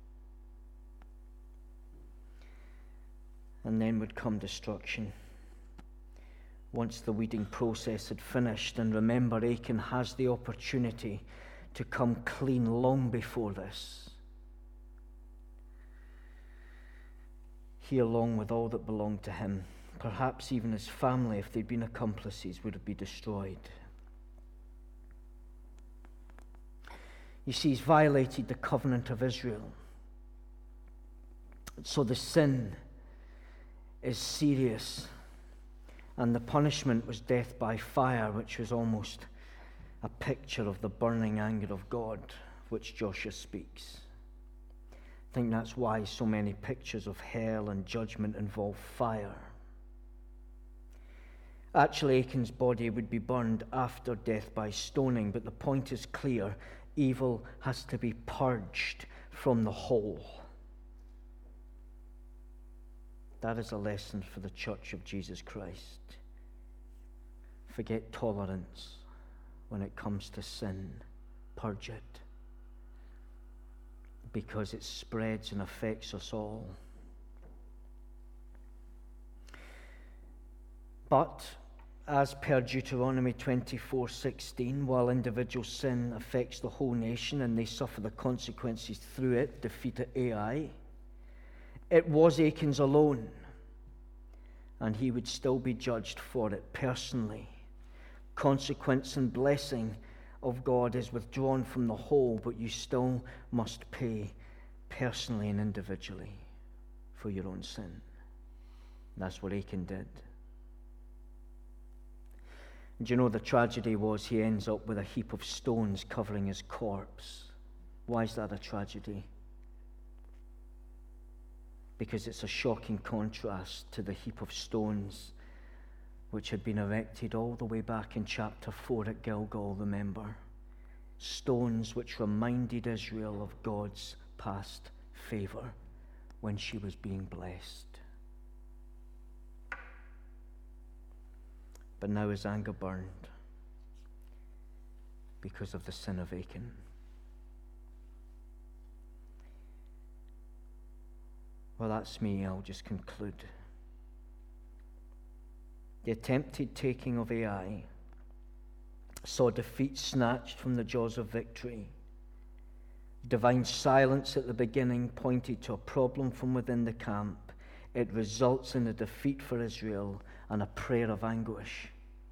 And then would come destruction. Once the weeding process had finished, and remember, Achan has the opportunity to come clean long before this. He, along with all that belonged to him, perhaps even his family, if they'd been accomplices, would have been destroyed. You see, he's violated the covenant of Israel. So the sin is serious. And the punishment was death by fire, which was almost a picture of the burning anger of God, of which Joshua speaks. I think that's why so many pictures of hell and judgment involve fire. Actually, Achan's body would be burned after death by stoning, but the point is clear: evil has to be purged from the whole. That is a lesson for the Church of Jesus Christ. Forget tolerance when it comes to sin. Purge it, because it spreads and affects us all. But, as per Deuteronomy 24:16, while individual sin affects the whole nation and they suffer the consequences through it, defeat at Ai, it was Achan's alone, and he would still be judged for it personally. Consequence and blessing of God is withdrawn from the whole, but you still must pay personally and individually for your own sin. That's what Achan did. And you know, the tragedy was he ends up with a heap of stones covering his corpse. Why is that a tragedy? Because it's a shocking contrast to the heap of stones which had been erected all the way back in chapter 4 at Gilgal, remember? Stones which reminded Israel of God's past favor when she was being blessed. But now his anger burned because of the sin of Achan. Well, that's me. I'll just conclude. The attempted taking of Ai saw defeat snatched from the jaws of victory. Divine silence at the beginning pointed to a problem from within the camp. It results in a defeat for Israel and a prayer of anguish.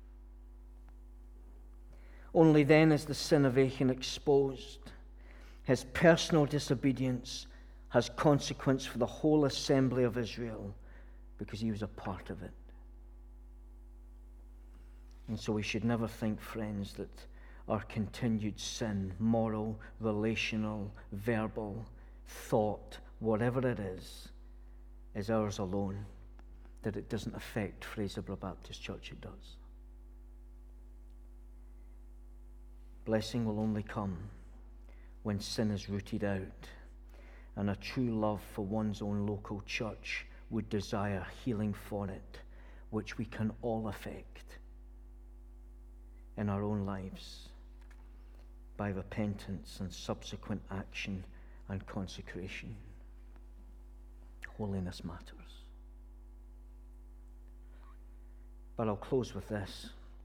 Only then is the sin of Achan exposed. His personal disobedience has consequence for the whole assembly of Israel because he was a part of it. And so we should never think, friends, that our continued sin, moral, relational, verbal, thought, whatever it is ours alone, that it doesn't affect Fraserburgh Baptist Church. It does. Blessing will only come when sin is rooted out, and a true love for one's own local church would desire healing for it, which we can all affect in our own lives by repentance and subsequent action and consecration. Holiness matters. But I'll close with this.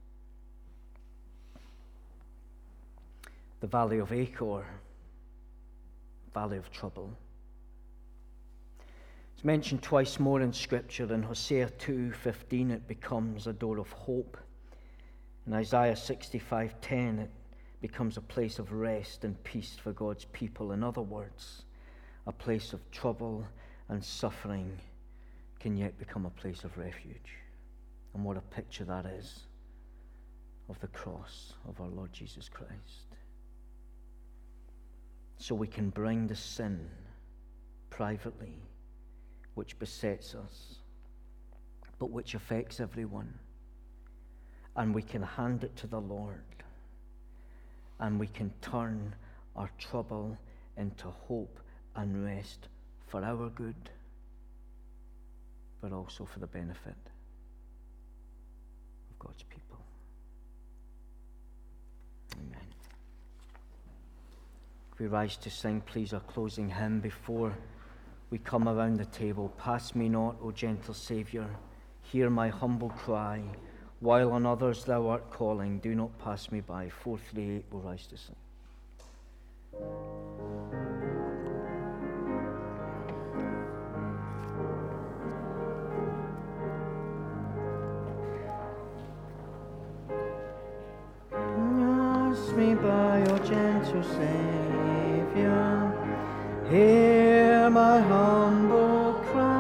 The valley of Achor, valley of trouble. It's mentioned twice more in Scripture. In Hosea 2:15 it becomes a door of hope. In Isaiah 65:10 it becomes a place of rest and peace for God's people. In other words, a place of trouble and suffering can yet become a place of refuge. And what a picture that is of the cross of our Lord Jesus Christ. So we can bring the sin privately, which besets us, but which affects everyone. And we can hand it to the Lord. And we can turn our trouble into hope and rest for our good, but also for the benefit of God's people. Amen. If we rise to sing, please, our closing hymn before we come around the table. Pass me not, O gentle Saviour, hear my humble cry. While on others thou art calling, do not pass me by. 438 will rise to sing. Pass me by, O gentle Saviour, hear my humble cry.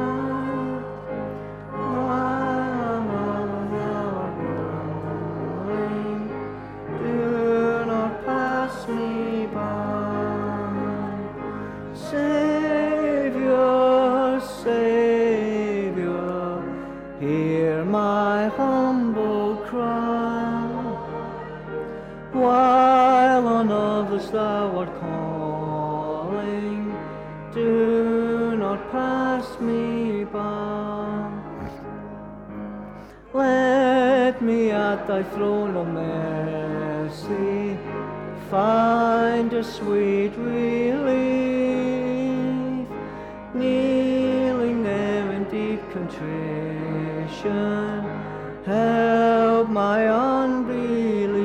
Thou art calling, do not pass me by. Let me at thy throne of mercy find a sweet relief, kneeling there in deep contrition, help my unbelief.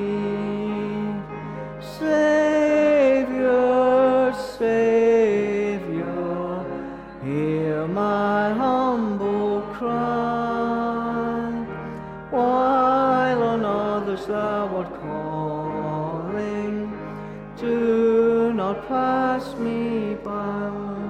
Savior, Savior, hear my humble cry. While on others thou art calling, do not pass me by.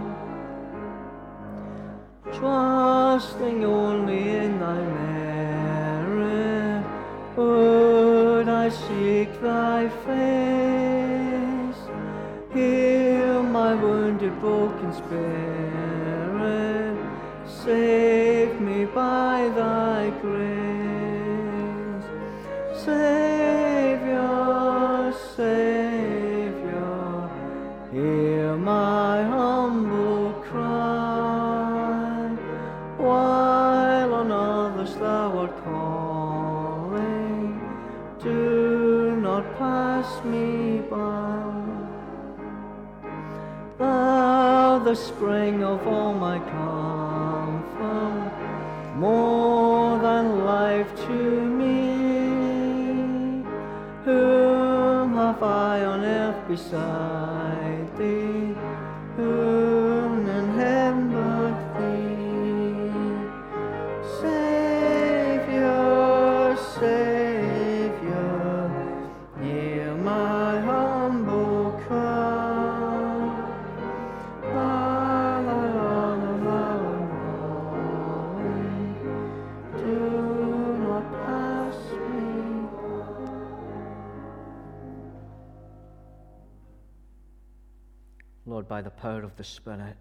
Trusting only in thy merit, would I seek thy face. Heal my wounded, broken spirit, save me by thy grace. Savior, Savior, hear my humble cry. While on others thou art calling, do not pass me by. Thou, the spring of all my comfort, more than life to me, beside thee, whom in heaven but thee. Saviour, Saviour, hear my humble cry. While I on the morrow, do not pass me by. Lord, by the power of the Spirit,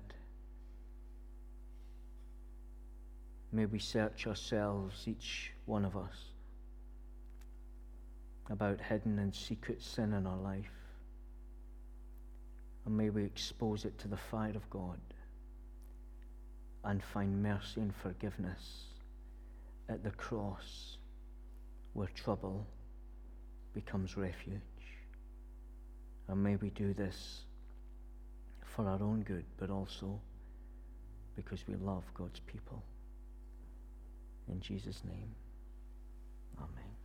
may we search ourselves, each one of us, about hidden and secret sin in our life. And may we expose it to the fire of God and find mercy and forgiveness at the cross, where trouble becomes refuge. And may we do this for our own good, but also because we love God's people. In Jesus' name, amen.